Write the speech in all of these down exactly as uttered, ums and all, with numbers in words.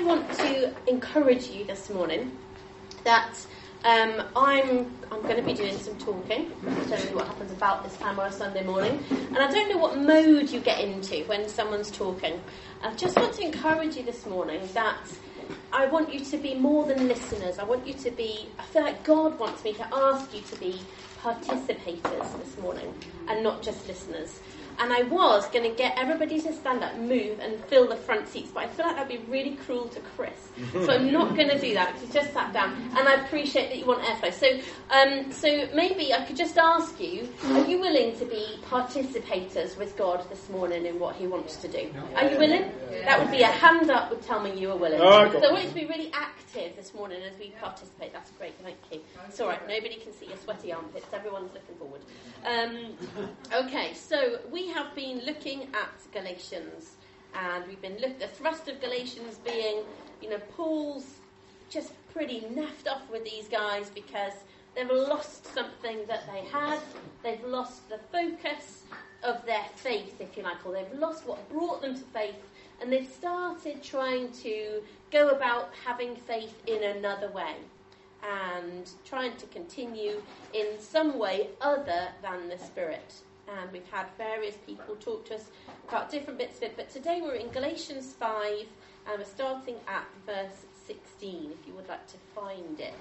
want to encourage you this morning that um, I'm I'm going to be doing some talking. I don't know what happens about this time on a Sunday morning, and I don't know what mode you get into when someone's talking. I just want to encourage you this morning that I want you to be more than listeners. I want you to be, I feel like God wants me to ask you to be participators this morning and not just listeners. And I was going to get everybody to stand up, move and fill the front seats, but I feel like that'd be really cruel to Chris. So I'm not going to do that because he just sat down. And I appreciate that you want airflow. So um, so maybe I could just ask you, are you willing to be participators with God this morning in what he wants to do? Are you willing? That would be a hand up would tell me you are willing. Oh, so I want you to be really active this morning as we participate. That's great, thank you. It's all right, nobody can see your sweaty armpits. Everyone's looking forward. Um, okay, so we have been looking at Galatians, and we've been look the thrust of Galatians being, you know, Paul's just pretty naffed off with these guys because they've lost something that they had. They've lost the focus of their faith, if you like, or they've lost what brought them to faith, and they've started trying to go about having faith in another way and trying to continue in some way other than the Spirit. And we've had various people talk to us about different bits of it, but today we're in Galatians five, and we're starting at verse sixteen, if you would like to find it.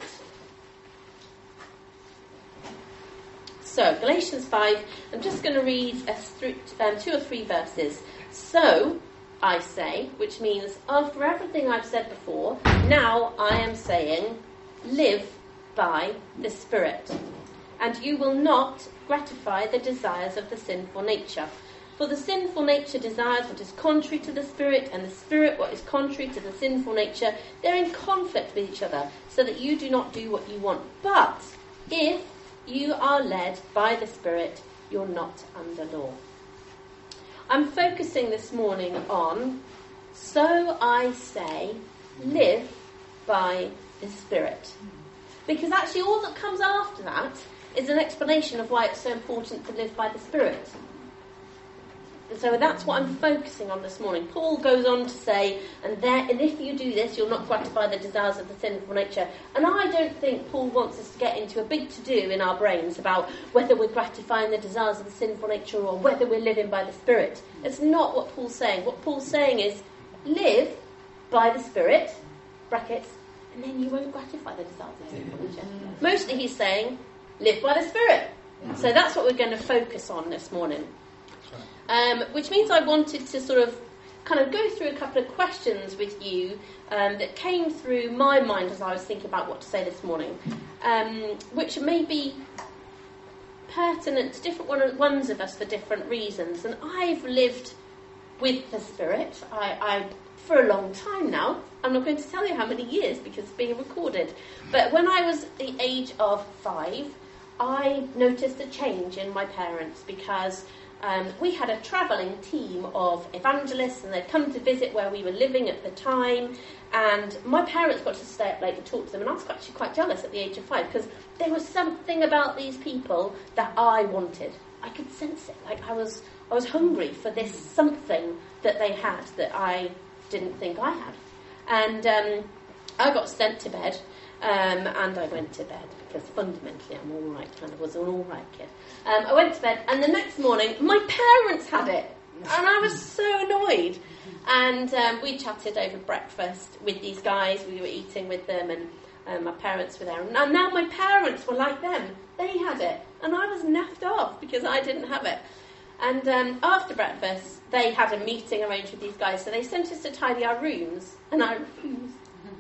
So, Galatians five, I'm just going to read a th- um, two or three verses. So, I say, which means, after everything I've said before, now I am saying, live by the Spirit, and you will not gratify the desires of the sinful nature. For the sinful nature desires what is contrary to the Spirit, and the Spirit what is contrary to the sinful nature. They're in conflict with each other, so that you do not do what you want. But if you are led by the Spirit, you're not under law. I'm focusing this morning on, so I say, live by the Spirit. Because actually all that comes after that is an explanation of why it's so important to live by the Spirit. And so that's what I'm focusing on this morning. Paul goes on to say, and there, and if you do this, you'll not gratify the desires of the sinful nature. And I don't think Paul wants us to get into a big to-do in our brains about whether we're gratifying the desires of the sinful nature or whether we're living by the Spirit. It's not what Paul's saying. What Paul's saying is, live by the Spirit, brackets, and then you won't gratify the desires of the sinful nature. Mostly he's saying, live by the Spirit. So that's what we're going to focus on this morning. Um, which means I wanted to sort of kind of go through a couple of questions with you um, that came through my mind as I was thinking about what to say this morning, um, which may be pertinent to different one, ones of us for different reasons. And I've lived with the Spirit I, I, for a long time now. I'm not going to tell you how many years because it's being recorded. But when I was the age of five, I noticed a change in my parents because Um, we had a travelling team of evangelists, and they'd come to visit where we were living at the time, and my parents got to stay up late and talk to them, and I was actually quite jealous at the age of five, because there was something about these people that I wanted. I could sense it, like I was I was hungry for this something that they had that I didn't think I had. And um, I got sent to bed, um, and I went to bed, because fundamentally I'm all right, kind of was an all right kid. Um, I went to bed, and the next morning, my parents had it, and I was so annoyed. And um, we chatted over breakfast with these guys. We were eating with them, and um, my parents were there. And now my parents were like them. They had it, and I was naffed off because I didn't have it. And um, after breakfast, they had a meeting arranged with these guys, so they sent us to tidy our rooms, and I refused.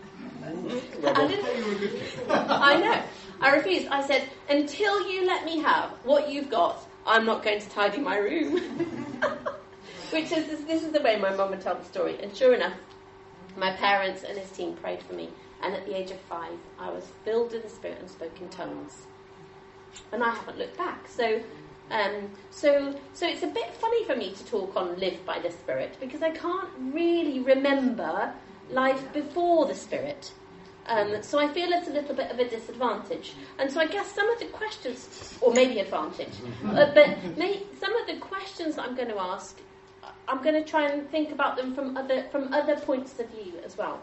I didn't. I know. I refused. I said, until you let me have what you've got, I'm not going to tidy my room. Which is, this, this is the way my mum would tell the story. And sure enough, my parents and his team prayed for me. And at the age of five, I was filled with the Spirit and spoke in tongues. And I haven't looked back. So, um, so, so it's a bit funny for me to talk on live by the Spirit, because I can't really remember life before the Spirit. Um, so I feel it's a little bit of a disadvantage. And so I guess some of the questions, or maybe advantage, uh, but may, some of the questions that I'm going to ask, I'm going to try and think about them from other from other points of view as well.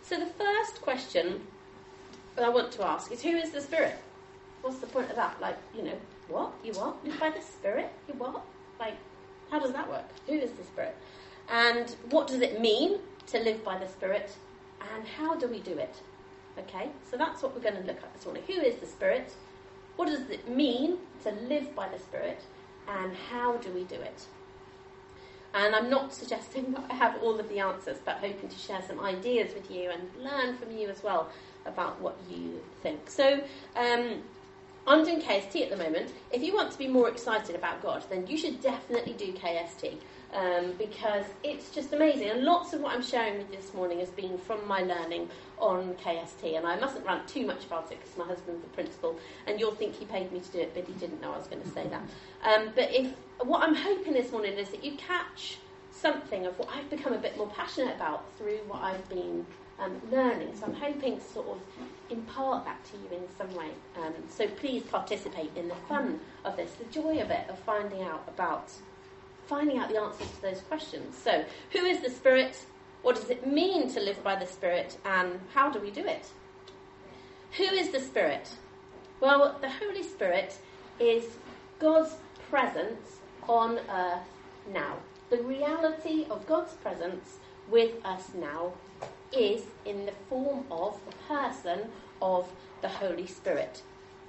So the first question that I want to ask is, who is the Spirit? What's the point of that? Like, you know, what? You what? Live by the Spirit? You what? Like, how does that work? Who is the Spirit? And what does it mean to live by the Spirit? And how do we do it? Okay, so that's what we're going to look at this morning. Who is the Spirit? What does it mean to live by the Spirit? And how do we do it? And I'm not suggesting that I have all of the answers, but hoping to share some ideas with you and learn from you as well about what you think. So, um, I'm doing K S T at the moment. If you want to be more excited about God, then you should definitely do K S T, um, because it's just amazing. And lots of what I'm sharing with you this morning has been from my learning on K S T. And I mustn't rant too much about it because my husband's the principal, and you'll think he paid me to do it, but he didn't know I was going to say that. Um, but if what I'm hoping this morning is that you catch something of what I've become a bit more passionate about through what I've been Um, learning. So I'm hoping to sort of impart that to you in some way. Um, so please participate in the fun of this, the joy of it, of finding out about, finding out the answers to those questions. So, who is the Spirit? What does it mean to live by the Spirit? And how do we do it? Who is the Spirit? Well, the Holy Spirit is God's presence on earth now. The reality of God's presence with us now is in the form of the person of the Holy Spirit.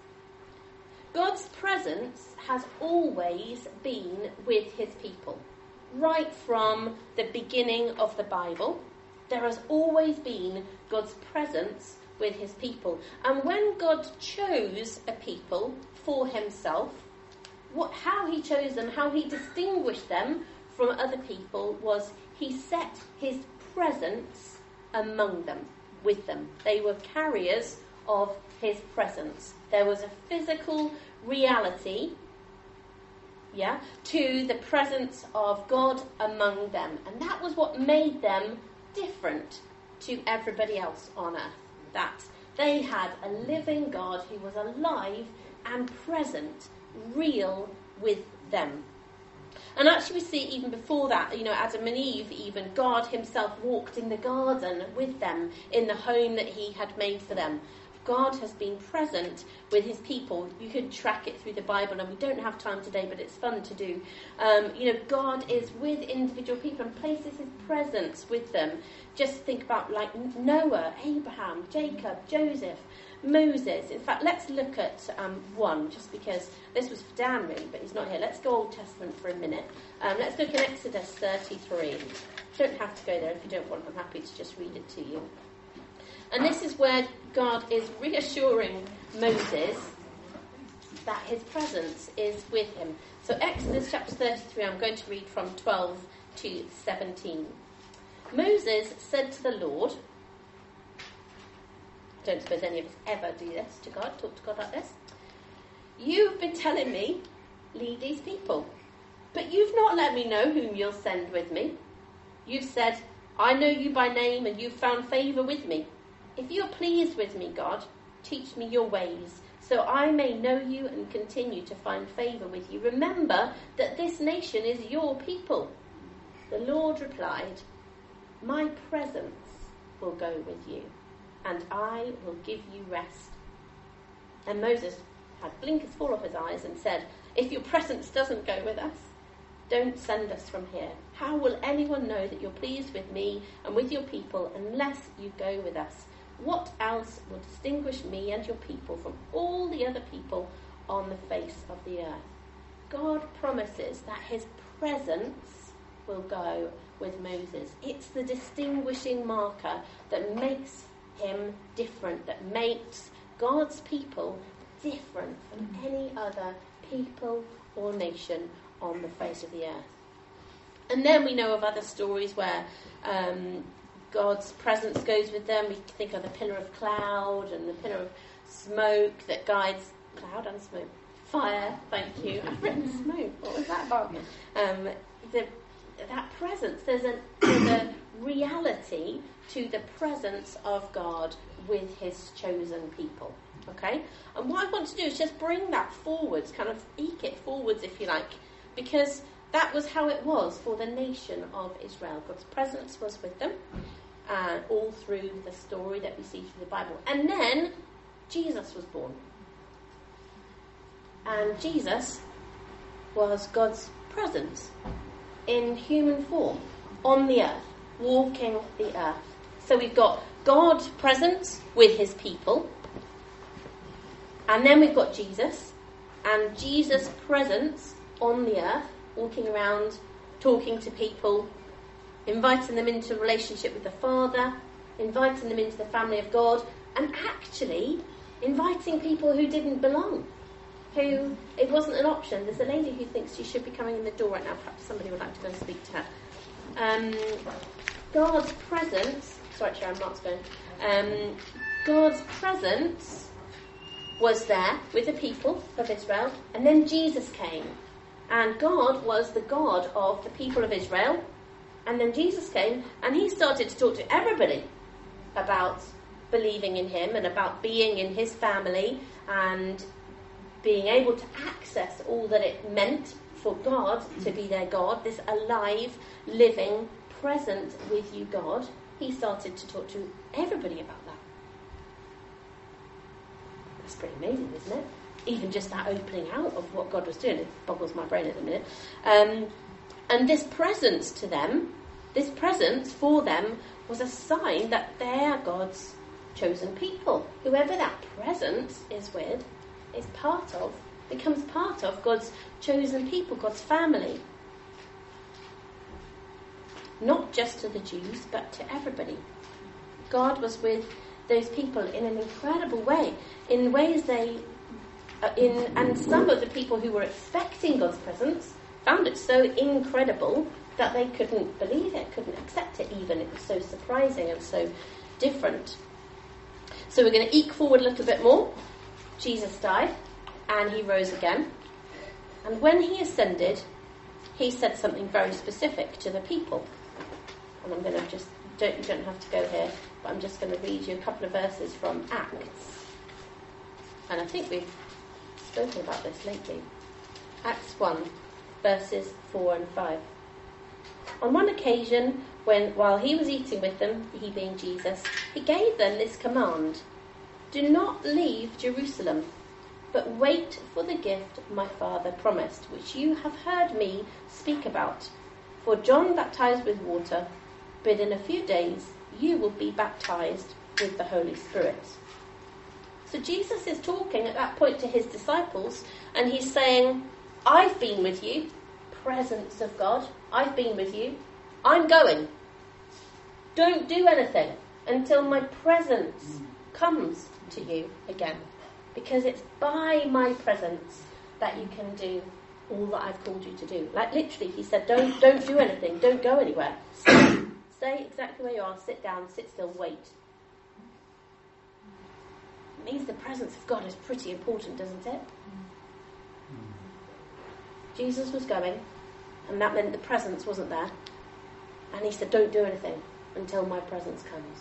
God's presence has always been with his people. Right from the beginning of the Bible, there has always been God's presence with his people. And when God chose a people for himself, what, how he chose them, how he distinguished them from other people, was he set his presence among them, with them. They were carriers of his presence. There was a physical reality, yeah, to the presence of God among them. And that was what made them different to everybody else on earth. That they had a living God who was alive and present, real with them. And actually we see even before that, you know, Adam and Eve, even God himself walked in the garden with them in the home that he had made for them. God has been present with his people. You could track it through the Bible, and we don't have time today, but it's fun to do. Um, you know, God is with individual people and places his presence with them. Just think about like Noah, Abraham, Jacob, Joseph, Moses. In fact, let's look at um, one, just because this was for Dan really, but he's not here. Let's go Old Testament for a minute. Um, let's look at Exodus thirty-three. You don't have to go there if you don't want. I'm happy to just read it to you. And this is where God is reassuring Moses that his presence is with him. So Exodus chapter thirty-three, I'm going to read from twelve to seventeen. Moses said to the Lord, I don't suppose any of us ever do this to God, talk to God like this. You've been telling me, lead these people, but you've not let me know whom you'll send with me. You've said, I know you by name and you've found favour with me. If you're pleased with me, God, teach me your ways, so I may know you and continue to find favour with you. Remember that this nation is your people. The Lord replied, my presence will go with you, and I will give you rest. And Moses had blinkers fall off his eyes and said, if your presence doesn't go with us, don't send us from here. How will anyone know that you're pleased with me and with your people unless you go with us? What else will distinguish me and your people from all the other people on the face of the earth? God promises that his presence will go with Moses. It's the distinguishing marker that makes him different, that makes God's people different from any other people or nation on the face of the earth. And then we know of other stories where um, God's presence goes with them. We think of the pillar of cloud and the pillar of smoke that guides cloud and smoke. Fire, thank you. I've written smoke. What was that about? Um, the, that presence, there's a, there's a reality to the presence of God with his chosen people. Okay? And what I want to do is just bring that forwards, kind of eke it forwards, if you like, because that was how it was for the nation of Israel. God's presence was with them. uh, all through the story that we see through the Bible. And then Jesus was born. And Jesus was God's presence in human form on the earth, walking the earth. So we've got God present with his people, and then we've got Jesus, and Jesus' presence on the earth, walking around, talking to people, inviting them into a relationship with the Father, inviting them into the family of God, and actually inviting people who didn't belong, who it wasn't an option. There's a lady who thinks she should be coming in the door right now. Perhaps somebody would like to go and speak to her. Um, God's presence, sorry Sharon, Mark's going. Um, God's presence was there with the people of Israel, and then Jesus came. And God was the God of the people of Israel, and then Jesus came, and he started to talk to everybody about believing in him and about being in his family and being able to access all that it meant for God to be their God, this alive, living, present with you God. He started to talk to everybody about that. That's pretty amazing, isn't it? Even just that opening out of what God was doing. It boggles my brain at the minute. Um, and this presence to them, this presence for them was a sign that they are God's chosen people. Whoever that presence is with, is part of, becomes part of God's chosen people, God's family. Not just to the Jews, but to everybody. God was with those people in an incredible way, in ways they, uh, in and some of the people who were expecting God's presence found it so incredible that they couldn't believe it, couldn't accept it even. It was so surprising and so different. So we're going to eke forward a little bit more. Jesus died, and he rose again. And when he ascended, he said something very specific to the people. And I'm going to just, don't, you don't have to go here, but I'm just going to read you a couple of verses from Acts. And I think we've spoken about this lately. Acts one, verses four and five. On one occasion, when while he was eating with them, he being Jesus, he gave them this command: do not leave Jerusalem, but wait for the gift my Father promised, which you have heard me speak about. For John baptized with water, but in a few days you will be baptized with the Holy Spirit. So Jesus is talking at that point to his disciples, and he's saying, I've been with you, presence of God, I've been with you, I'm going. Don't do anything until my presence comes to you again, because it's by my presence that you can do all that I've called you to do. Like literally, he said, don't don't do anything, don't go anywhere. Stay, stay exactly where you are, sit down, sit still, wait. It means the presence of God is pretty important, doesn't it? Jesus was going, and that meant the presence wasn't there. And he said, don't do anything until my presence comes.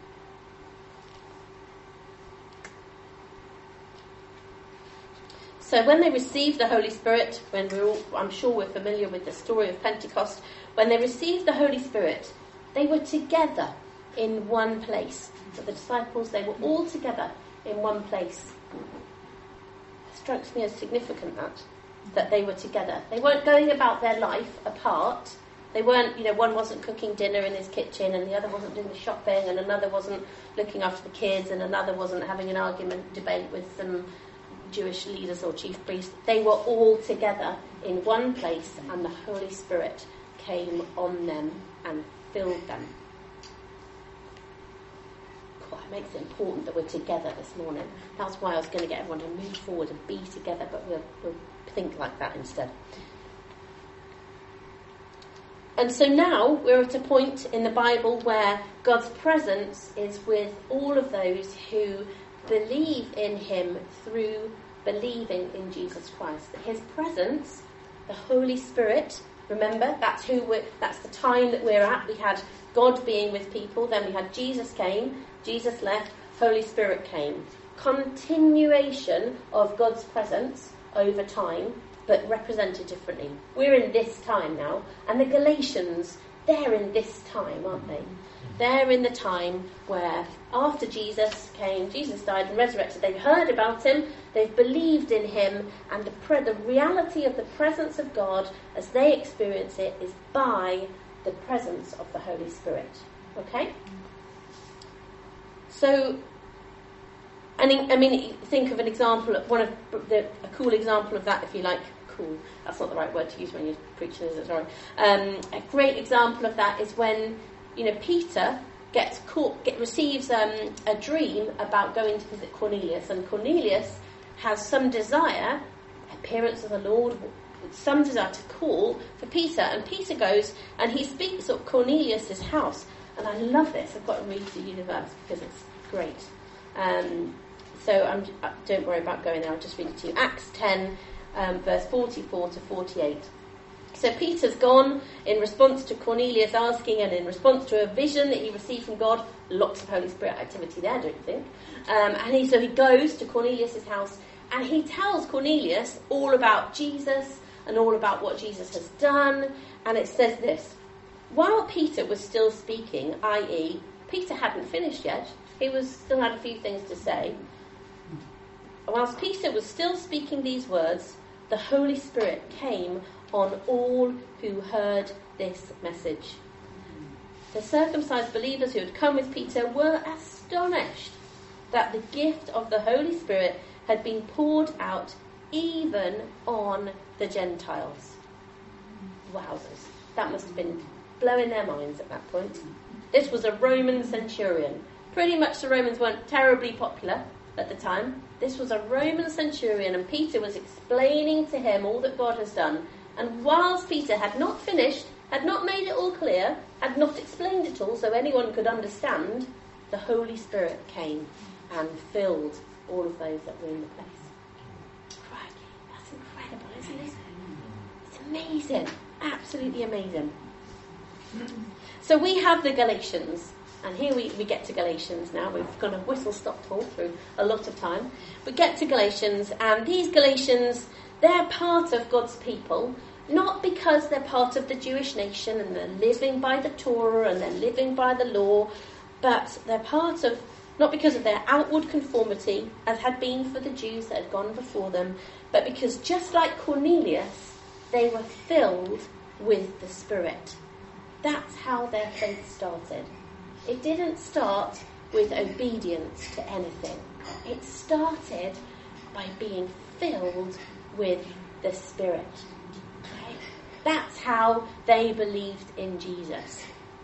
So when they received the Holy Spirit, when we're all, I'm sure we're familiar with the story of Pentecost, when they received the Holy Spirit, they were together in one place. So the disciples, they were all together in one place. It strikes me as significant that, that they were together. They weren't going about their life apart. They weren't, you know, one wasn't cooking dinner in his kitchen and the other wasn't doing the shopping and another wasn't looking after the kids and another wasn't having an argument, debate with some Jewish leaders or chief priests. They were all together in one place, and the Holy Spirit came on them and filled them. God, it makes it important that we're together this morning. That's why I was going to get everyone to move forward and be together, but we'll, we'll think like that instead. And so now we're at a point in the Bible where God's presence is with all of those who believe in him through believing in Jesus Christ. His presence, the Holy Spirit, remember, that's who we're, that's the time that we're at. We had God being with people, then we had Jesus came, Jesus left, Holy Spirit came. Continuation of God's presence over time, but represented differently. We're in this time now, and the Galatians, they're in this time, aren't they? They're in the time where after Jesus came, Jesus died and resurrected, they've heard about him, they've believed in him, and the, pre- the reality of the presence of God as they experience it is by the presence of the Holy Spirit. Okay? So, and in, I mean, think of an example, one of the, a cool example of that, if you like. Cool. That's not the right word to use when you're preaching, is it? Sorry. Um, a great example of that is when, you know, Peter gets caught, get, receives um, a dream about going to visit Cornelius, and Cornelius has some desire, appearance of the Lord, some desire to call for Peter, and Peter goes and he speaks at Cornelius' house, and I love this. I've got to read the universe because it's great. Um, so I'm, don't worry about going there. I'll just read it to you. Acts ten. Um, verse forty-four to forty-eight. So Peter's gone in response to Cornelius asking, and in response to a vision that he received from God. Lots of Holy Spirit activity there, don't you think? Um, and he, so he goes to Cornelius' house and he tells Cornelius all about Jesus and all about what Jesus has done. And it says this: while Peter was still speaking, that is, Peter hadn't finished yet, he was still had a few things to say. Whilst Peter was still speaking these words, the Holy Spirit came on all who heard this message. The circumcised believers who had come with Peter were astonished that the gift of the Holy Spirit had been poured out even on the Gentiles. Wowzers. That must have been blowing their minds at that point. This was a Roman centurion. Pretty much the Romans weren't terribly popular at the time. This was a Roman centurion, and Peter was explaining to him all that God has done. And whilst Peter had not finished, had not made it all clear, had not explained it all so anyone could understand, the Holy Spirit came and filled all of those that were in the place. Crikey, that's incredible, isn't it? It's amazing, absolutely amazing. So we have the Galatians. And here we, we get to Galatians now. We've got a whistle-stop tour through a lot of time. We get to Galatians, and these Galatians, they're part of God's people, not because they're part of the Jewish nation and they're living by the Torah and they're living by the law, but they're part of, not because of their outward conformity, as had been for the Jews that had gone before them, but because just like Cornelius, they were filled with the Spirit. That's how their faith started. It didn't start with obedience to anything. It started by being filled with the Spirit. Okay? That's how they believed in Jesus.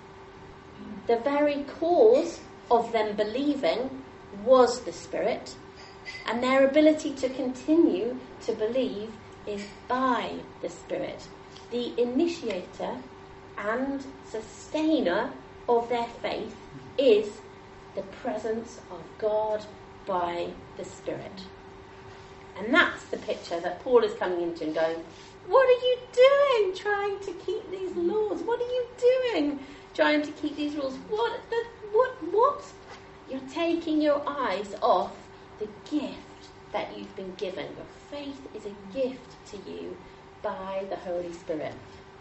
The very cause of them believing was the Spirit, and their ability to continue to believe is by the Spirit, the initiator and sustainer of their faith is the presence of God by the Spirit. And that's the picture that Paul is coming into and going, what are you doing trying to keep these laws? What are you doing trying to keep these rules? What, the, what, what? You're taking your eyes off the gift that you've been given. Your faith is a gift to you by the Holy Spirit.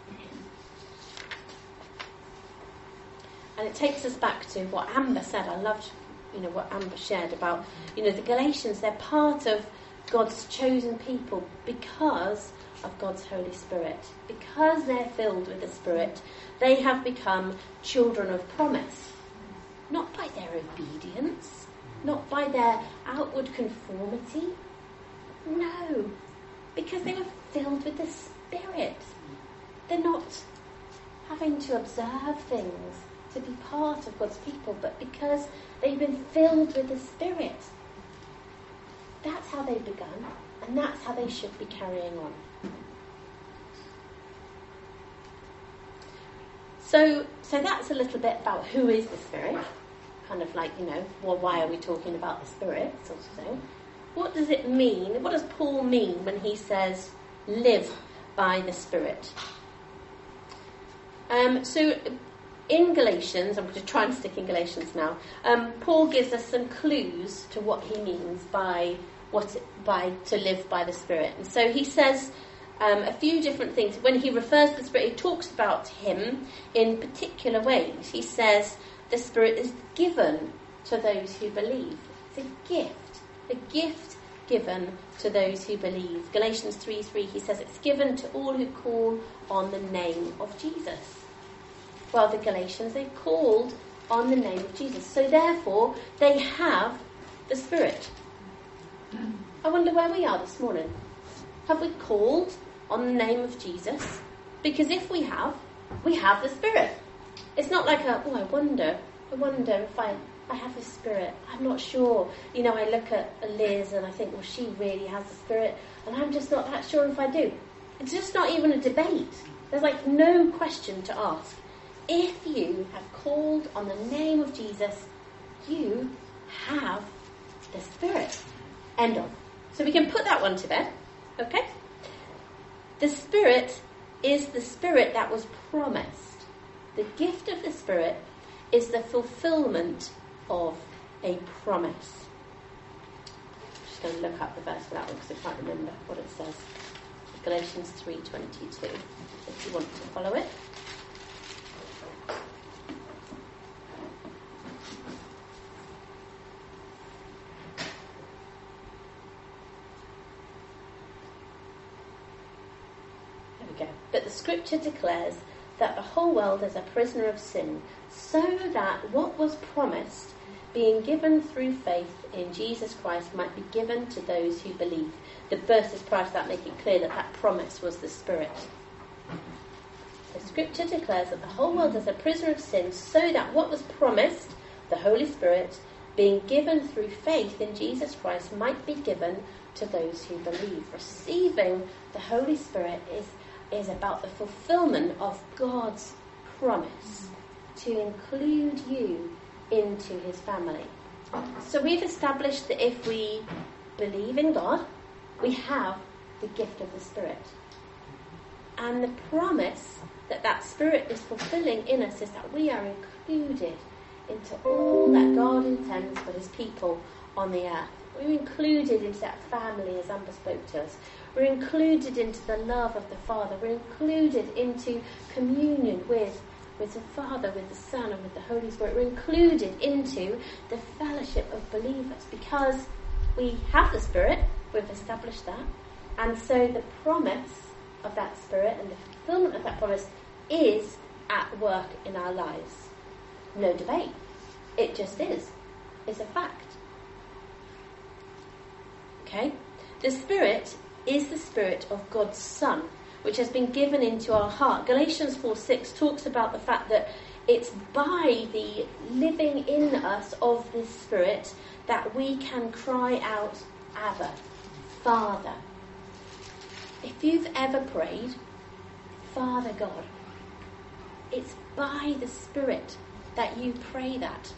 And it takes us back to what Amber said. I loved, you know, what Amber shared about, you know, the Galatians. They're part of God's chosen people because of God's Holy Spirit. Because they're filled with the Spirit, they have become children of promise. Not by their obedience, not by their outward conformity. No, because they are filled with the Spirit. They're not having to observe things to be part of God's people, but because they've been filled with the Spirit. That's how they've begun, and that's how they should be carrying on. So, so that's a little bit about who is the Spirit. Kind of like, you know, well, why are we talking about the Spirit, sort of thing. What does it mean? What does Paul mean when he says, live by the Spirit? Um, so, in Galatians, I'm going to try and stick in Galatians now, um, Paul gives us some clues to what he means by what it, by to live by the Spirit. And so he says um, a few different things. When he refers to the Spirit, he talks about him in particular ways. He says the Spirit is given to those who believe. It's a gift, a gift given to those who believe. Galatians three three, he says it's given to all who call on the name of Jesus. Well, the Galatians, they called on the name of Jesus. So therefore, they have the Spirit. I wonder where we are this morning. Have we called on the name of Jesus? Because if we have, we have the Spirit. It's not like a, oh, I wonder, I wonder if I, I have the Spirit. I'm not sure. You know, I look at Liz and I think, well, she really has the Spirit, and I'm just not that sure if I do. It's just not even a debate. There's like no question to ask. If you have called on the name of Jesus, you have the Spirit. End of. So we can put that one to bed. Okay? The Spirit is the Spirit that was promised. The gift of the Spirit is the fulfillment of a promise. I'm just going to look up the verse for that one because I can't remember what it says. Galatians three twenty-two, if you want to follow it. There we go. But the scripture declares that the whole world is a prisoner of sin, so that what was promised, being given through faith in Jesus Christ, might be given to those who believe. The verses prior to that make it clear that that promise was the Spirit. The scripture declares that the whole world is a prisoner of sin, so that what was promised, the Holy Spirit, being given through faith in Jesus Christ, might be given to those who believe. Receiving the Holy Spirit is is about the fulfillment of God's promise to include you into his family. So we've established that if we believe in God, we have the gift of the Spirit. And the promise that that Spirit is fulfilling in us is that we are included into all that God intends for his people on the earth. We're included into that family, as Amber spoke to us. We're included into the love of the Father. We're included into communion with, with the Father, with the Son, and with the Holy Spirit. We're included into the fellowship of believers because we have the Spirit. We've established that. And so the promise of that Spirit and the fulfillment of that promise is at work in our lives. No debate. It just is. It's a fact. Okay? The Spirit is the Spirit of God's Son, which has been given into our heart. Galatians four six talks about the fact that it's by the living in us of this Spirit that we can cry out, Abba, Father. If you've ever prayed, Father God, it's by the Spirit that you pray that.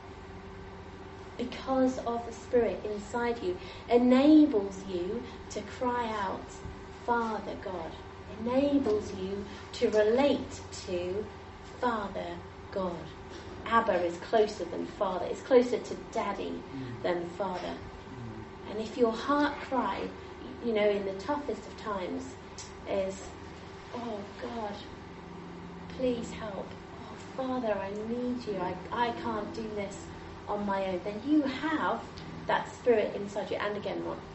Because of the Spirit inside you enables you to cry out, Father God. Enables you to relate to Father God. Abba is closer than Father. It's closer to Daddy than Father. And if your heart cry, you know, in the toughest of times is, oh God, please help. Oh Father, I need you. I, I can't do this on my own. Then you have that Spirit inside you. And again, Ron,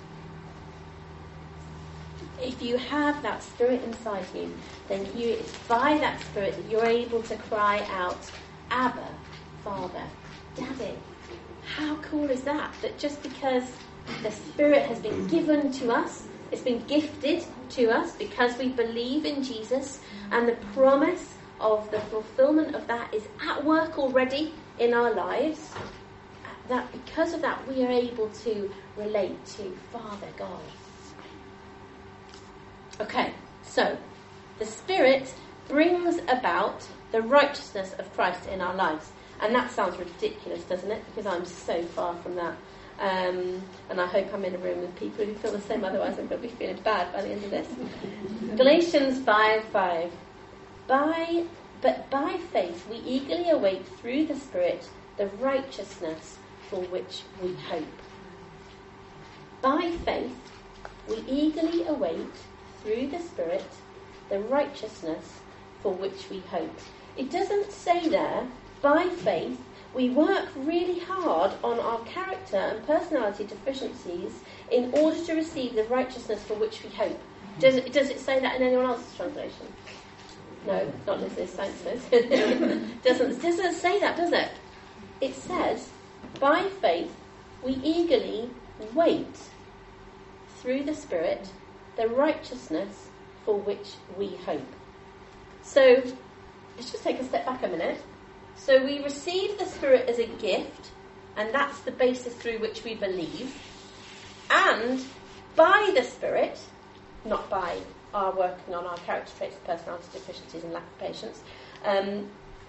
if you have that Spirit inside you, then you, it's by that Spirit that you're able to cry out, Abba, Father, Daddy. How cool is that? That just because the Spirit has been given to us, it's been gifted to us because we believe in Jesus, and the promise of the fulfillment of that is at work already in our lives, that because of that we are able to relate to Father God. Okay, so the Spirit brings about the righteousness of Christ in our lives. And that sounds ridiculous, doesn't it? Because I'm so far from that. Um, and I hope I'm in a room with people who feel the same, otherwise I'm going to be feeling bad by the end of this. Galatians five five. By, but by faith we eagerly await through the Spirit the righteousness for which we hope. By faith we eagerly await through the Spirit the righteousness for which we hope. It doesn't say there, by faith we work really hard on our character and personality deficiencies in order to receive the righteousness for which we hope. Does it, does it say that in anyone else's translation? No, not Liz's, thanks Liz. doesn't, doesn't say that, does it? It says, by faith we eagerly wait through the Spirit the righteousness for which we hope. So, let's just take a step back a minute. So we receive the Spirit as a gift, and that's the basis through which we believe. And by the Spirit, not by our working on our character traits, personality deficiencies and lack of patience, um,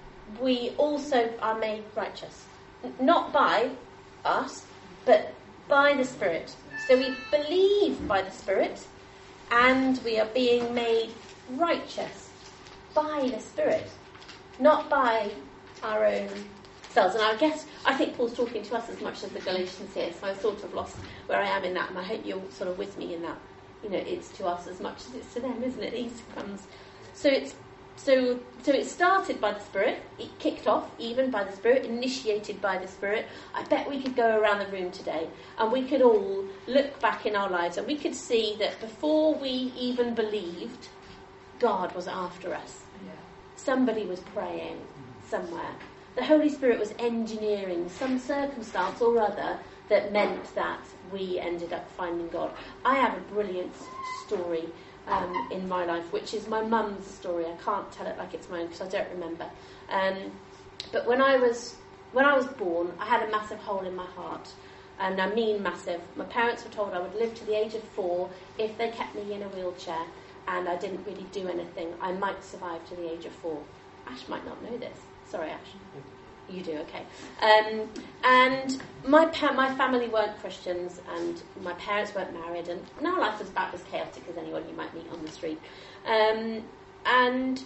we also are made righteous. Not by us, but by the Spirit. So we believe by the Spirit, and we are being made righteous by the Spirit, not by our own selves. And I guess, I think Paul's talking to us as much as the Galatians here, so I've sort of lost where I am in that, and I hope you're sort of with me in that. You know, it's to us as much as it's to them, isn't it? Easter comes. So it's so so it started by the Spirit, it kicked off even by the Spirit, initiated by the Spirit. I bet we could go around the room today and we could all look back in our lives and we could see that before we even believed, God was after us. Yeah. Somebody was praying somewhere. The Holy Spirit was engineering some circumstance or other that meant that we ended up finding God. I have a brilliant story um, in my life, which is my mum's story. I can't tell it like it's mine because I don't remember. Um, but when I was when I was born, I had a massive hole in my heart, and I mean massive. My parents were told I would live to the age of four if they kept me in a wheelchair, and I didn't really do anything. I might survive to the age of four. Ash might not know this. Sorry, Ash. You do, okay. Um, and my pa- my family weren't Christians, and my parents weren't married, and our life was about as chaotic as anyone you might meet on the street. Um, and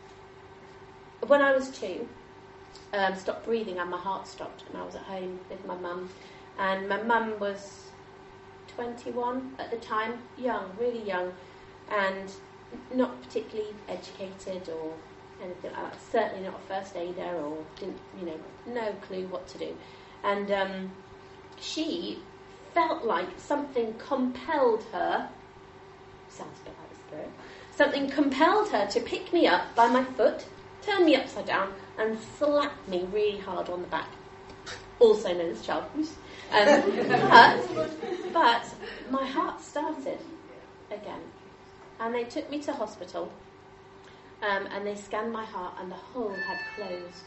when I was two, um, stopped breathing and my heart stopped, and I was at home with my mum, and my mum was twenty-one at the time, young, really young, and not particularly educated or anything like that. Certainly not a first aider, or didn't, you know, no clue what to do. And um, she felt like something compelled her, sounds a bit like the Spirit, something compelled her to pick me up by my foot, turn me upside down, and slap me really hard on the back. Also known as child abuse. Um, but, but my heart started again. And they took me to hospital. Um, and they scanned my heart, and the hole had closed.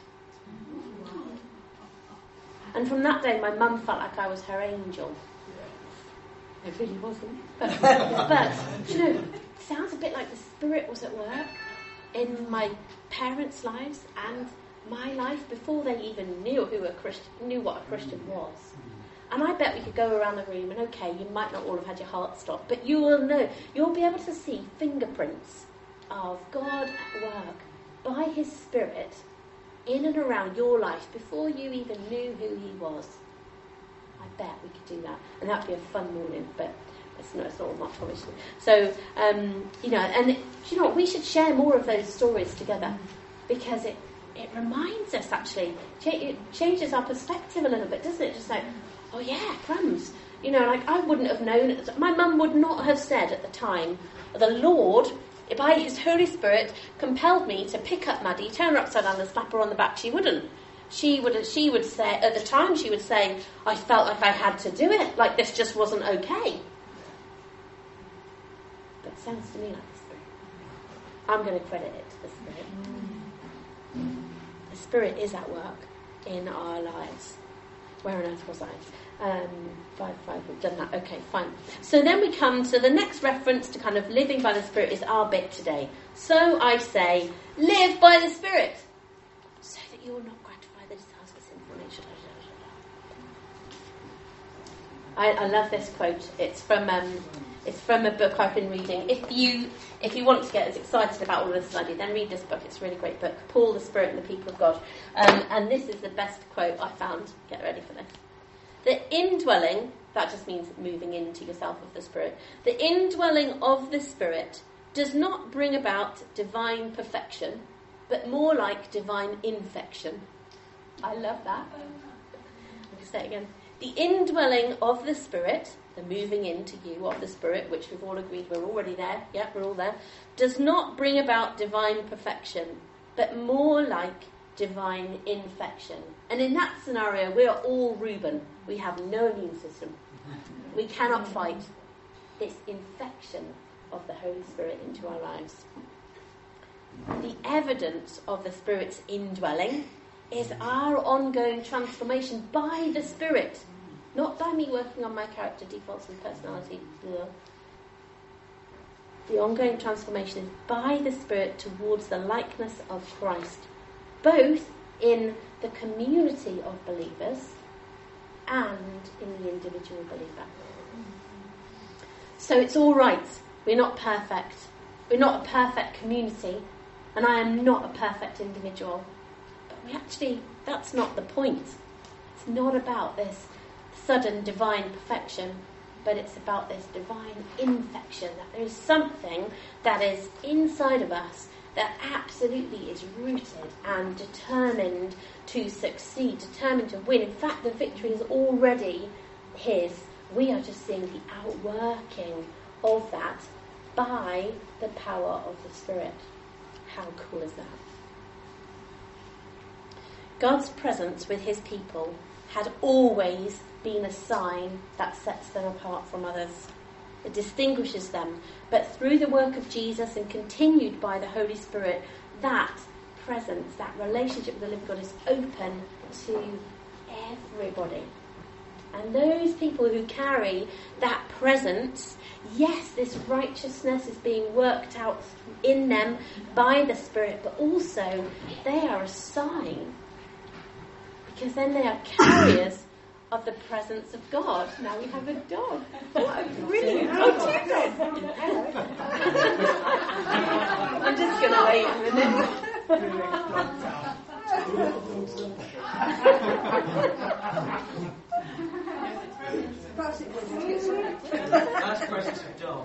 And from that day, my mum felt like I was her angel. It really wasn't. But, but you know, it sounds a bit like the Spirit was at work in my parents' lives and my life before they even knew who a Christian, knew what a Christian was. And I bet we could go around the room, and okay, you might not all have had your heart stopped, but you will know, you'll be able to see fingerprints of God at work by His Spirit in and around your life before you even knew who He was. I bet we could do that, and that'd be a fun morning, but it's not, it's not much, obviously. So, um, you know, and it, you know what, we should share more of those stories together, because it, it reminds us, actually, it changes our perspective a little bit, doesn't it? Just like, oh yeah, crumbs. You know, like I wouldn't have known, my mum would not have said at the time, the Lord, by His Holy Spirit, compelled me to pick up Maddie, turn her upside down and slap her on the back. She wouldn't. She would She would say, at the time, she would say, I felt like I had to do it, like this just wasn't okay. But it sounds to me like the Spirit. I'm going to credit it to the Spirit. The Spirit is at work in our lives. Where on earth was I? Um, five, five, we've done that. Okay, fine. So then we come to the next reference to kind of living by the Spirit is our bit today. So I say, live by the Spirit, so that you will not gratify the desires of sinful nature. I, I love this quote. It's from um, it's from a book I've been reading. If you if you want to get as excited about all this as I do, then read this book. It's a really great book. Paul, the Spirit, and the People of God. Um, and this is the best quote I found. Get ready for this. The indwelling, that just means moving into yourself of the Spirit. The indwelling of the Spirit does not bring about divine perfection, but more like divine infection. I love that. Let me say it again. The indwelling of the Spirit, the moving into you of the Spirit, which we've all agreed we're already there, yep, we're all there, does not bring about divine perfection, but more like divine infection. And in that scenario, we are all Reuben. We have no immune system. We cannot fight. It's infection of the Holy Spirit into our lives. The evidence of the Spirit's indwelling is our ongoing transformation by the Spirit, not by me working on my character defaults and personality. Ugh. The ongoing transformation is by the Spirit towards the likeness of Christ, both in the community of believers and in the individual believer. So it's all right. We're not perfect. We're not a perfect community, and I am not a perfect individual. But we actually, that's not the point. It's not about this sudden divine perfection, but it's about this divine infection, that there is something that is inside of us that absolutely is rooted and determined to succeed, determined to win. In fact, the victory is already his. We are just seeing the outworking of that by the power of the Spirit. How cool is that? God's presence with his people had always been a sign that sets them apart from others. It distinguishes them. But through the work of Jesus and continued by the Holy Spirit, that presence, that relationship with the living God is open to everybody. And those people who carry that presence, yes, this righteousness is being worked out in them by the Spirit, but also they are a sign, because then they are carriers of the presence of God. Now we have a dog. What a brilliant oh, two dogs. I'm just going to wait a minute. That's presence of dog.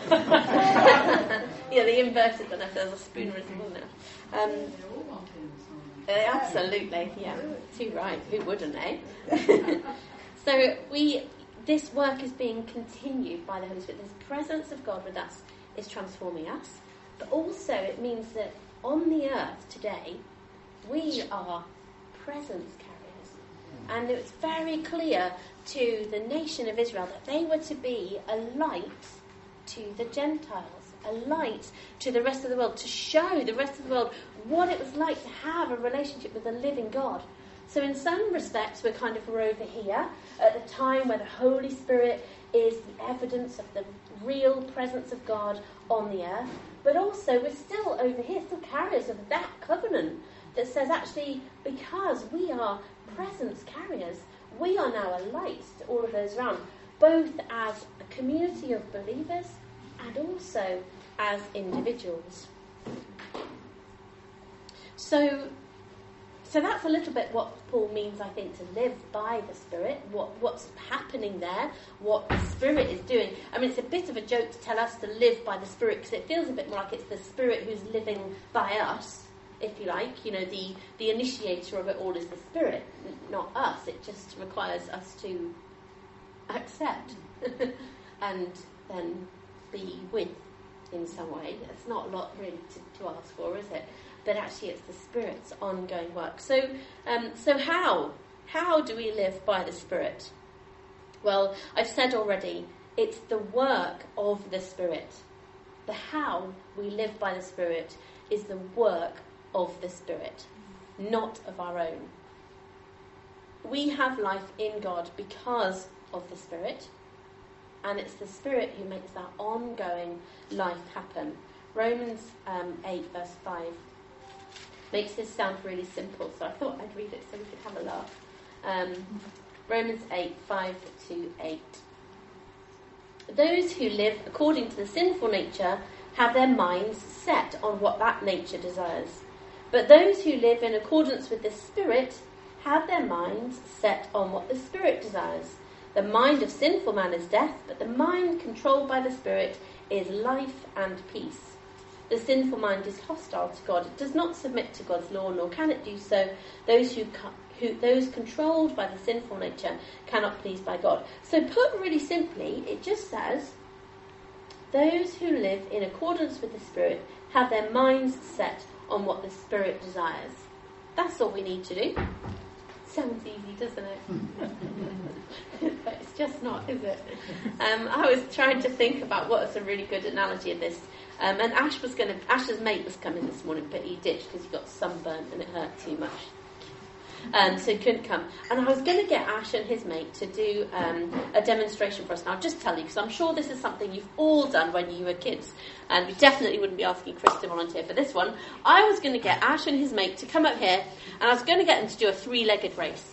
Yeah, the inverted one, if there's a spoonerism, wasn't it? Um, uh, absolutely, yeah. Too right. Who wouldn't, eh? So we, this work is being continued by the Holy Spirit. This presence of God with us is transforming us, but also it means that on the earth today, we are presence carriers. And it was very clear to the nation of Israel that they were to be a light to the Gentiles, a light to the rest of the world, to show the rest of the world what it was like to have a relationship with the living God. So in some respects, we're kind of we're over here at the time where the Holy Spirit is the evidence of the real presence of God on the earth. But also, we're still over here, still carriers of that covenant that says actually, because we are presence carriers, we are now a light to all of those around, both as a community of believers and also as individuals. So, so that's a little bit what Paul means, I think, to live by the Spirit, what, what's happening there, what the Spirit is doing. I mean, it's a bit of a joke to tell us to live by the Spirit, because it feels a bit more like it's the Spirit who's living by us, if you like. You know, the, the initiator of it all is the Spirit, not us. It just requires us to accept and then be with in some way. It's not a lot really to, to ask for, is it? But actually it's the Spirit's ongoing work. So, um, so how? How do we live by the Spirit? Well, I've said already, it's the work of the Spirit. The how we live by the Spirit is the work of the Spirit, not of our own. We have life in God because of the Spirit, and it's the Spirit who makes that ongoing life happen. Romans um, eight verse five makes this sound really simple, so I thought I'd read it so we could have a laugh. Um, Romans eight, five to eight. Those who live according to the sinful nature have their minds set on what that nature desires. But those who live in accordance with the Spirit have their minds set on what the Spirit desires. The mind of sinful man is death, but the mind controlled by the Spirit is life and peace. The sinful mind is hostile to God. It does not submit to God's law, nor can it do so. Those who who those controlled by the sinful nature cannot please by God. So put really simply, it just says, those who live in accordance with the Spirit have their minds set on what the Spirit desires. That's all we need to do. Sounds easy, doesn't it? But it's just not, is it? Um, I was trying to think about what is a really good analogy of this. Um, and Ash was going to, Ash's mate was coming this morning, but he ditched because he got sunburnt and it hurt too much. Um, so he couldn't come. And I was going to get Ash and his mate to do um, a demonstration for us. And I'll just tell you, because I'm sure this is something you've all done when you were kids. And we definitely wouldn't be asking Chris to volunteer for this one. I was going to get Ash and his mate to come up here, and I was going to get them to do a three-legged race.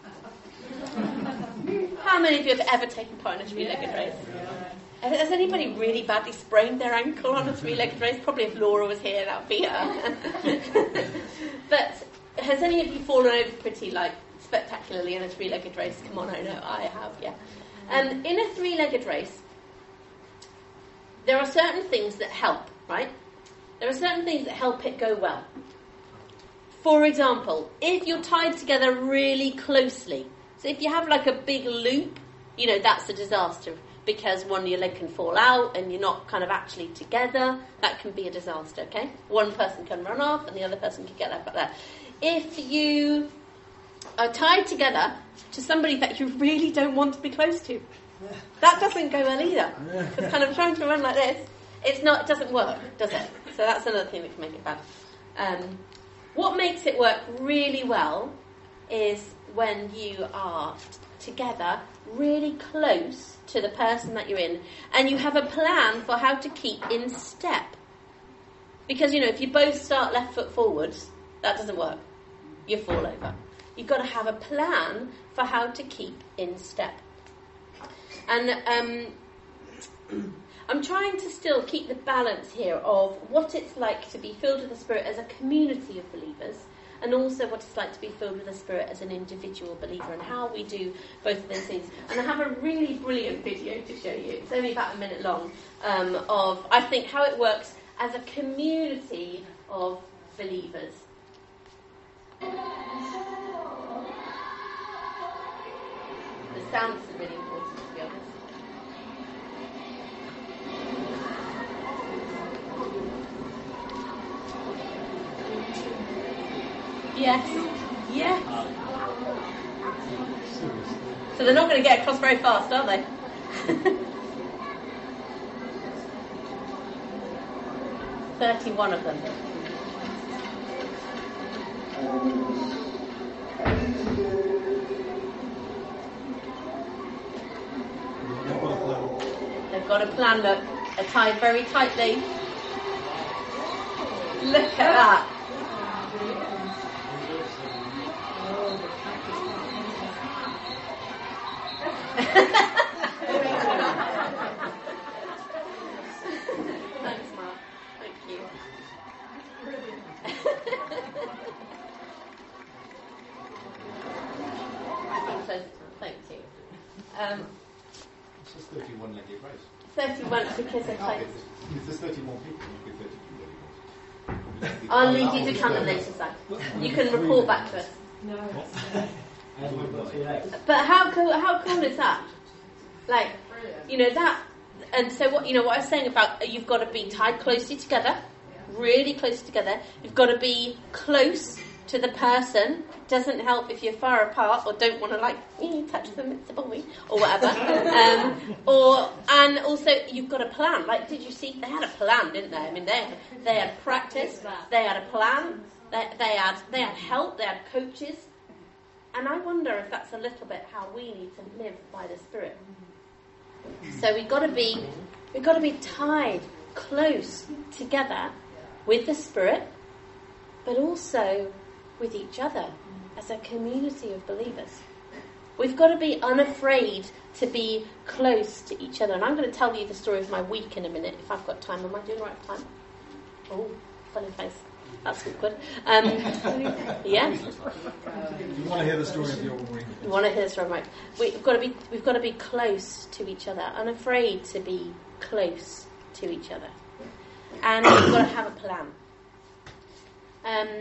How many of you have ever taken part in a three-legged race? Has anybody really badly sprained their ankle on a three-legged race? Probably if Laura was here, that would be her. But has any of you fallen over pretty, like, spectacularly in a three-legged race? Come on, I know, I have, yeah. Um, in a three-legged race, there are certain things that help, right? There are certain things that help it go well. For example, if you're tied together really closely, so if you have like a big loop, you know, that's a disaster, because one of your leg can fall out and you're not kind of actually together. That can be a disaster, okay? One person can run off and the other person can get left like that. If you are tied together to somebody that you really don't want to be close to, that doesn't go well either. Because kind of trying to run like this, it's not, it doesn't work, does it? So that's another thing that can make it bad. Um, what makes it work really well is when you are together really close to the person that you're in, and you have a plan for how to keep in step. Because, you know, if you both start left foot forwards, that doesn't work. You fall over. You've got to have a plan for how to keep in step. And um, I'm trying to still keep the balance here of what it's like to be filled with the Spirit as a community of believers, and also what it's like to be filled with the Spirit as an individual believer, and how we do both of those things. And I have a really brilliant video to show you. It's only about a minute long, um, of, I think, how it works as a community of believers. The sound is really important, to be honest. Yes. Yes. So they're not going to get across very fast, are they? Thirty-one of them. They've got a plan, look. They're tied very tightly. Look at that. Thanks, Mark. Thank you. I think so. Thank you. Um, it's just thirty-one legged race. thirty-one because they're tight. If there's thirty-one people, you could thirty-two legged race. I'll leave you to count them later, Sam. You can report back to us. No. But how cool? How cool is that? Like, you know that, and so what? You know what I was saying about you've got to be tied closely together, really close together. You've got to be close to the person. Doesn't help if you're far apart or don't want to like touch them. It's a boy or whatever. um, or and also you've got a plan. Like, did you see? They had a plan, didn't they? I mean, they they had practice. They had a plan. They, they had they had help. They had coaches. And I wonder if that's a little bit how we need to live by the Spirit. So we've got to be, we've got to be tied close together with the Spirit, but also with each other as a community of believers. We've got to be unafraid to be close to each other. And I'm going to tell you the story of my week in a minute, if I've got time. Am I doing right for time? Oh, funny face. That's awkward. Um, yeah. You want to hear the story of your week? We want to hear the story, right? We've got to be, we've got to be close to each other, unafraid to be close to each other, and we've got to have a plan. Um,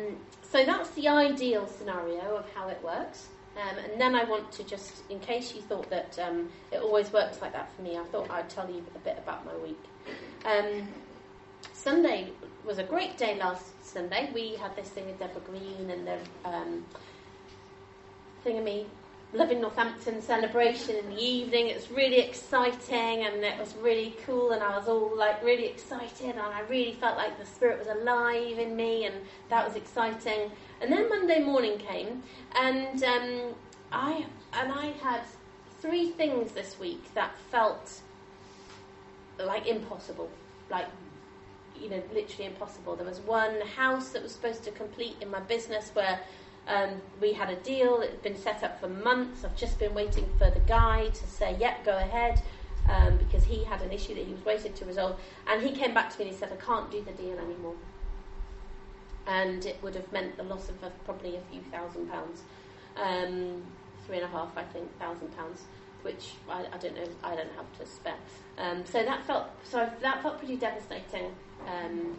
so that's the ideal scenario of how it works. Um, and then I want to just, in case you thought that um, it always works like that for me, I thought I'd tell you a bit about my week. Um, Sunday was a great day last Sunday. We had this thing with Deborah Green and the um, thingamy, Loving Northampton celebration in the evening. It was really exciting and it was really cool, and I was all like really excited, and I really felt like the Spirit was alive in me, and that was exciting. And then Monday morning came, and um, I and I had three things this week that felt like impossible, like, you know, literally impossible. There was one house that was supposed to complete in my business where um, we had a deal. It had been set up for months. I've just been waiting for the guy to say, yep, go ahead, um, because he had an issue that he was waiting to resolve. And he came back to me and he said, I can't do the deal anymore. And it would have meant the loss of uh, probably a few thousand pounds, um, three and a half, I think, thousand pounds, which I, I don't know, I don't have to spare. Um, so that felt so that felt pretty devastating um,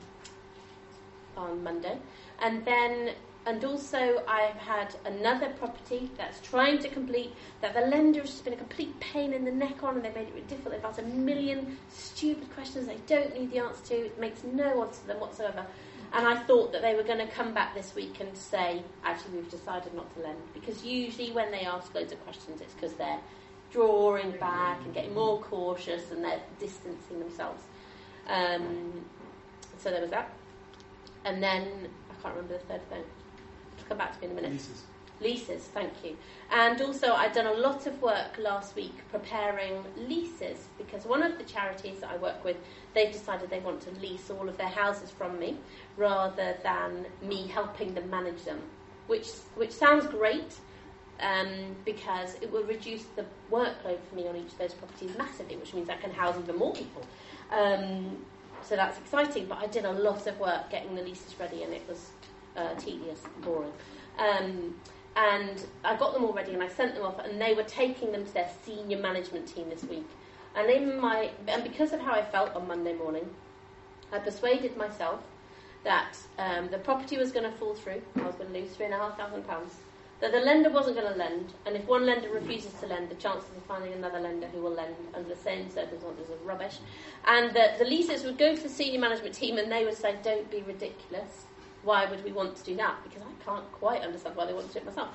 on Monday, and then and also I've had another property that's trying to complete that the lender has just been a complete pain in the neck on, and they've made it really difficult. They've asked a million stupid questions they don't need the answer to. It makes no odds to them whatsoever. And I thought that they were going to come back this week and say, actually, we've decided not to lend. Because usually when they ask loads of questions, it's because they're drawing back and getting more cautious and they're distancing themselves. Um, so there was that. And then, I can't remember the third thing. It'll come back to me in a minute. Leases. Leases, thank you. And also I'd done a lot of work last week preparing leases, because one of the charities that I work with, they've decided they want to lease all of their houses from me rather than me helping them manage them, which which sounds great, um, because it will reduce the workload for me on each of those properties massively, which means I can house even more people. Um, so that's exciting, but I did a lot of work getting the leases ready, and it was uh, tedious and boring. Um, And I got them all ready and I sent them off, and they were taking them to their senior management team this week. And in my and because of how I felt on Monday morning, I persuaded myself that um, the property was going to fall through. I was going to lose three and a half thousand pounds. That the lender wasn't going to lend, and if one lender refuses to lend, the chances of finding another lender who will lend under the same circumstances are rubbish. And that the leases would go to the senior management team, and they would say, "Don't be ridiculous. Why would we want to do that?" Because I can't quite understand why they want to do it myself.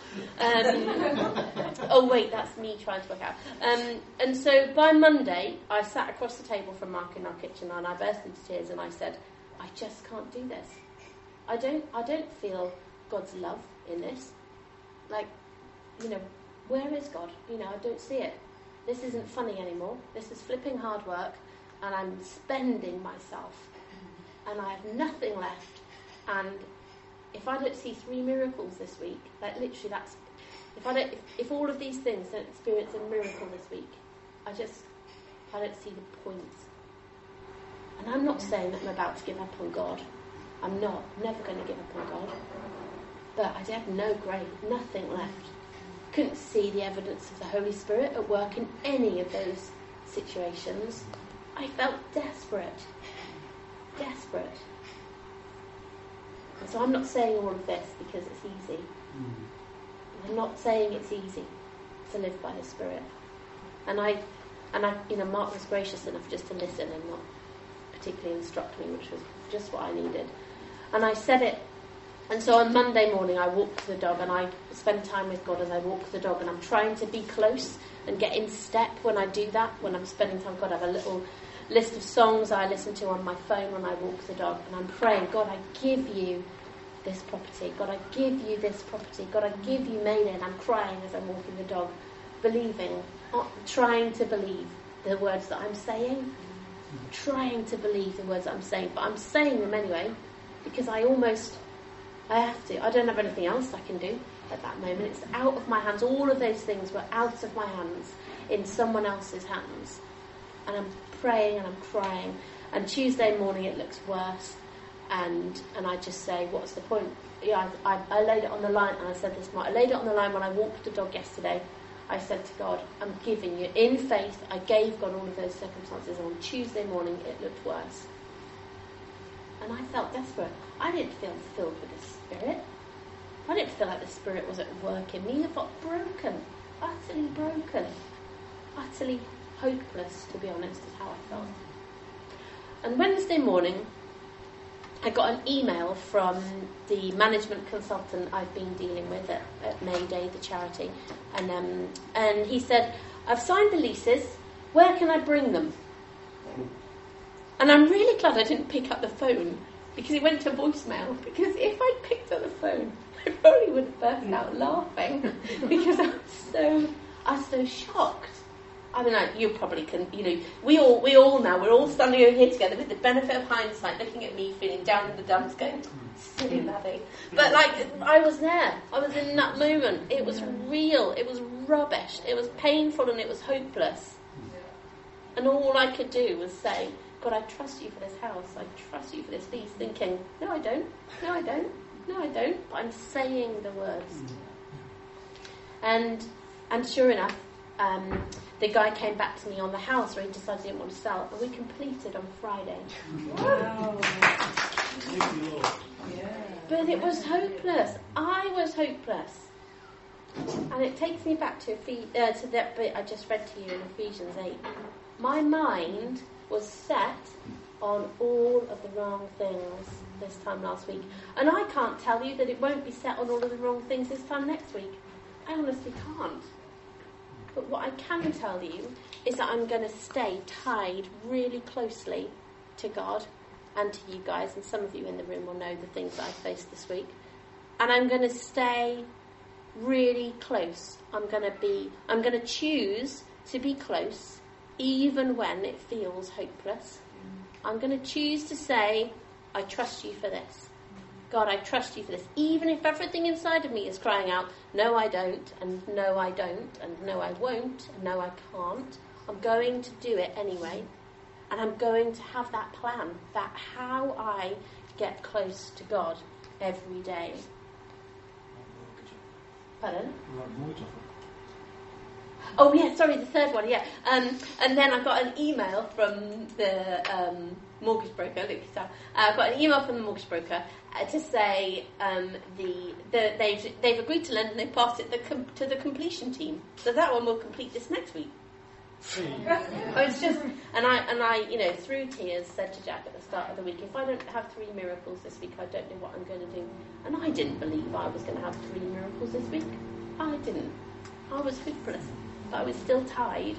Um, oh, wait, that's me trying to work out. Um, and so by Monday, I sat across the table from Mark in our kitchen, and I burst into tears, and I said, I just can't do this. I don't, I don't feel God's love in this. Like, you know, where is God? You know, I don't see it. This isn't funny anymore. This is flipping hard work, and I'm spending myself, and I have nothing left. And if I don't see three miracles this week, like literally that's, if I don't, if, if all of these things don't experience a miracle this week, I just, I don't see the point. And I'm not saying that I'm about to give up on God. I'm not. I'm never going to give up on God. But I had no grace, nothing left. Couldn't see the evidence of the Holy Spirit at work in any of those situations. I felt desperate. Desperate. And so I'm not saying all of this because it's easy. Mm. I'm not saying it's easy to live by the Spirit. And I, and I, you know, Mark was gracious enough just to listen and not particularly instruct me, which was just what I needed. And I said it. And so on Monday morning, I walked the dog, and I spend time with God as I walk the dog. And I'm trying to be close and get in step when I do that. When I'm spending time with God, I have a little list of songs I listen to on my phone when I walk the dog, and I'm praying, God, I give you this property. God, I give you this property. God, I give you Mayday. And I'm crying as I'm walking the dog, believing, trying to believe the words that I'm saying, trying to believe the words that I'm saying, but I'm saying them anyway, because I almost, I have to. I don't have anything else I can do at that moment. It's out of my hands. All of those things were out of my hands, in someone else's hands. And I'm praying and I'm crying, and Tuesday morning it looks worse, and and I just say, what's the point? Yeah, I, I, I laid it on the line, and I said this morning, I laid it on the line when I walked the dog yesterday. I said to God, I'm giving you, in faith, I gave God all of those circumstances, and on Tuesday morning it looked worse. And I felt desperate. I didn't feel filled with the Spirit. I didn't feel like the Spirit was at work in me. I felt broken, utterly broken, utterly hopeless, to be honest, is how I felt. And Wednesday morning, I got an email from the management consultant I've been dealing with at, at Mayday, the charity, and um, and he said, I've signed the leases, where can I bring them? And I'm really glad I didn't pick up the phone, because it went to voicemail, because if I'd picked up the phone, I probably would have burst out laughing, because I was so, I was so shocked. I mean, like, you probably can, you know, we all, we all now, we're all standing over here together with the benefit of hindsight, looking at me, feeling down in the dumps, going, silly laddie. But, like, I was there. I was in that moment. It was real. It was rubbish. It was painful and it was hopeless. And all I could do was say, God, I trust you for this house. I trust you for this lease. Thinking, no, I don't. No, I don't. No, I don't. But I'm saying the words. And, and sure enough, um, the guy came back to me on the house where he decided he didn't want to sell, and we completed on Friday. Wow. But it was hopeless. I was hopeless. And it takes me back to, Ephes- uh, to that bit I just read to you in Ephesians eight. My mind was set on all of the wrong things this time last week. And I can't tell you that it won't be set on all of the wrong things this time next week. I honestly can't. But what I can tell you is that I'm going to stay tied really closely to God and to you guys, and some of you in the room will know the things that I faced this week. And I'm going to stay really close. I'm going to be, I'm going to choose to be close even when it feels hopeless. I'm going to choose to say, I trust you for this. God, I trust you for this. Even if everything inside of me is crying out, no, I don't, and no, I don't, and no, I won't, and no, I can't. I'm going to do it anyway. And I'm going to have that plan, that how I get close to God every day. Pardon? Oh, yeah, sorry, the third one, yeah. Um, and then I got an email from the um, mortgage broker, look yourself. I uh, got an email from the mortgage broker uh, to say um, the, the they've they've agreed to lend and they passed it the com- to the completion team. So that one will complete this next week. I was just, and I and I, you know, through tears, said to Jack at the start of the week, if I don't have three miracles this week, I don't know what I'm going to do. And I didn't believe I was going to have three miracles this week. I didn't. I was hopeless. But I was still tied.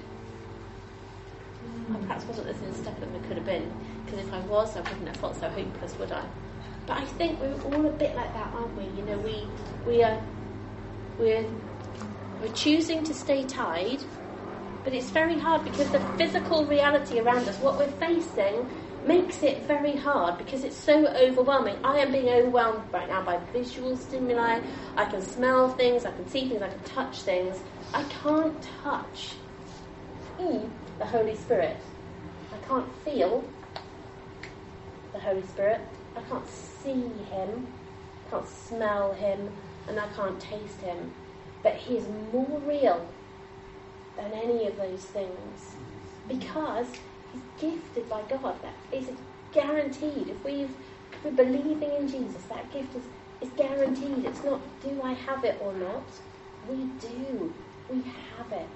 I perhaps wasn't as in step as I could have been, because if I was, I wouldn't have felt so hopeless, would I? But I think we're all a bit like that, aren't we? You know, we we are we're we're choosing to stay tied, but it's very hard because the physical reality around us, what we're facing, makes it very hard because it's so overwhelming. I am being overwhelmed right now by visual stimuli. I can smell things, I can see things, I can touch things. I can't touch mm, the Holy Spirit. I can't feel the Holy Spirit. I can't see him. I can't smell him. And I can't taste him. But he is more real than any of those things because he's gifted by God. That is guaranteed. If, we've, if we're believing in Jesus, that gift is, is guaranteed. It's not, do I have it or not? We do. We have it.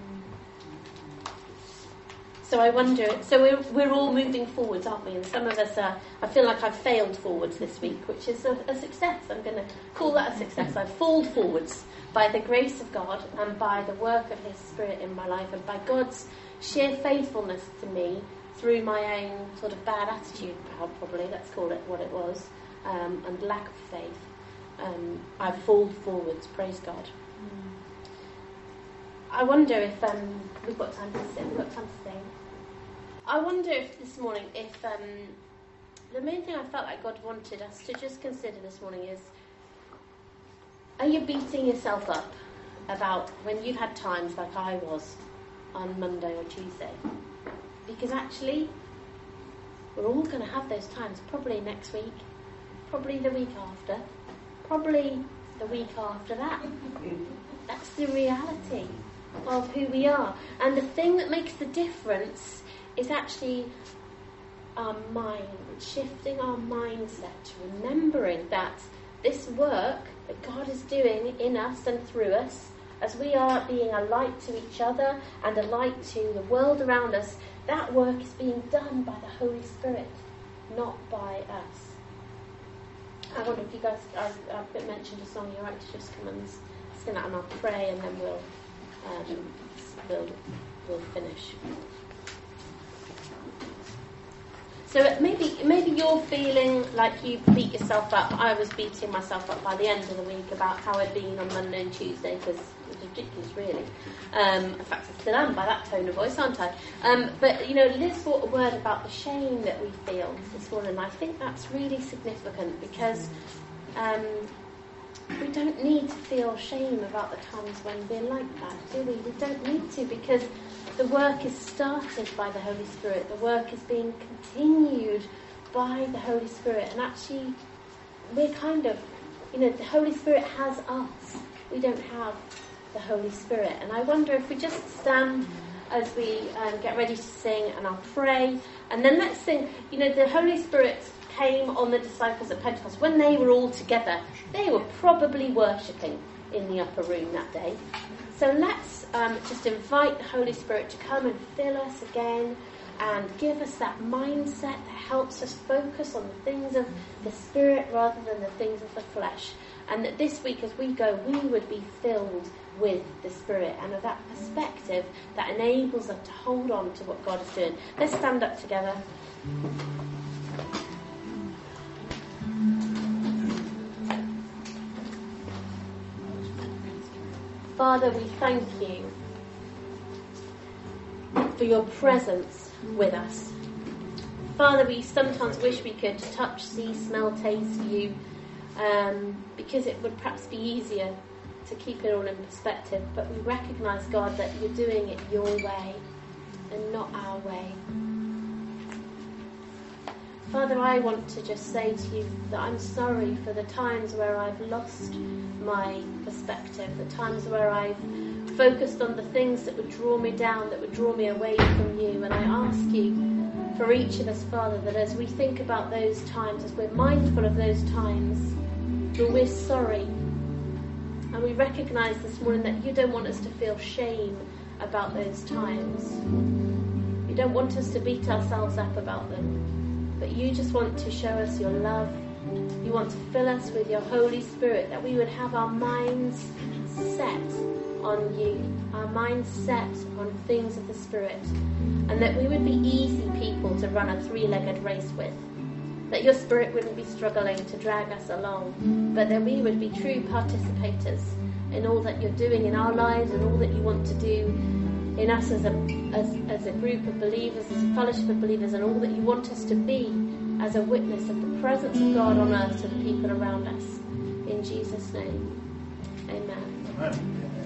So I wonder, so we're, we're all moving forwards, aren't we? And some of us are, I feel like I've failed forwards this week, which is a, a success. I'm going to call that a success. I've fallen forwards by the grace of God and by the work of his Spirit in my life and by God's sheer faithfulness to me through my own sort of bad attitude, probably, let's call it what it was, um, and lack of faith. Um, I've fallen forwards, praise God. Mm. I wonder if um, we've got time to sing. We've got time to sing. I wonder if this morning, if um, the main thing I felt like God wanted us to just consider this morning is, are you beating yourself up about when you've had times like I was on Monday or Tuesday? Because actually, we're all going to have those times, probably next week, probably the week after, probably the week after that. That's the reality of who we are. And the thing that makes the difference is actually our mind, shifting our mindset, remembering that this work that God is doing in us and through us, as we are being a light to each other and a light to the world around us, that work is being done by the Holy Spirit, not by us. I wonder if you guys, I've, I've mentioned a song, you're right to just come and sing that, and I'll pray, and then we'll, um, we'll, we'll finish. So maybe maybe you're feeling like you beat yourself up. I was beating myself up by the end of the week about how I'd been on Monday and Tuesday, because it was ridiculous, really. Um, in fact, I still am by that tone of voice, aren't I? Um, but, you know, Liz brought a word about the shame that we feel this morning, and I think that's really significant, because um, we don't need to feel shame about the times when we're like that, do we? We don't need to, because the work is started by the Holy Spirit. The work is being continued by the Holy Spirit. And actually, we're kind of, you know, the Holy Spirit has us. We don't have the Holy Spirit. And I wonder if we just stand as we um, get ready to sing, and I'll pray. And then let's sing. You know, the Holy Spirit came on the disciples at Pentecost. When they were all together, they were probably worshipping in the upper room that day. So let's um, just invite the Holy Spirit to come and fill us again and give us that mindset that helps us focus on the things of the Spirit rather than the things of the flesh. And that this week as we go, we would be filled with the Spirit and of that perspective that enables us to hold on to what God is doing. Let's stand up together. Father, we thank you for your presence with us. Father, we sometimes wish we could touch, see, smell, taste you, um, because it would perhaps be easier to keep it all in perspective. But we recognise, God, that you're doing it your way and not our way. Father, I want to just say to you that I'm sorry for the times where I've lost my perspective, the times where I've focused on the things that would draw me down, that would draw me away from you. And I ask you for each of us, Father, that as we think about those times, as we're mindful of those times, that we're sorry. And we recognise this morning that you don't want us to feel shame about those times. You don't want us to beat ourselves up about them. But you just want to show us your love. You want to fill us with your Holy Spirit, that we would have our minds set on you, our minds set on things of the Spirit, and that we would be easy people to run a three-legged race with. That your Spirit wouldn't be struggling to drag us along, but that we would be true participators in all that you're doing in our lives and all that you want to do in us as a as, as a group of believers, as a fellowship of believers, and all that you want us to be as a witness of the presence of God on earth to the people around us. In Jesus' name, amen. Amen.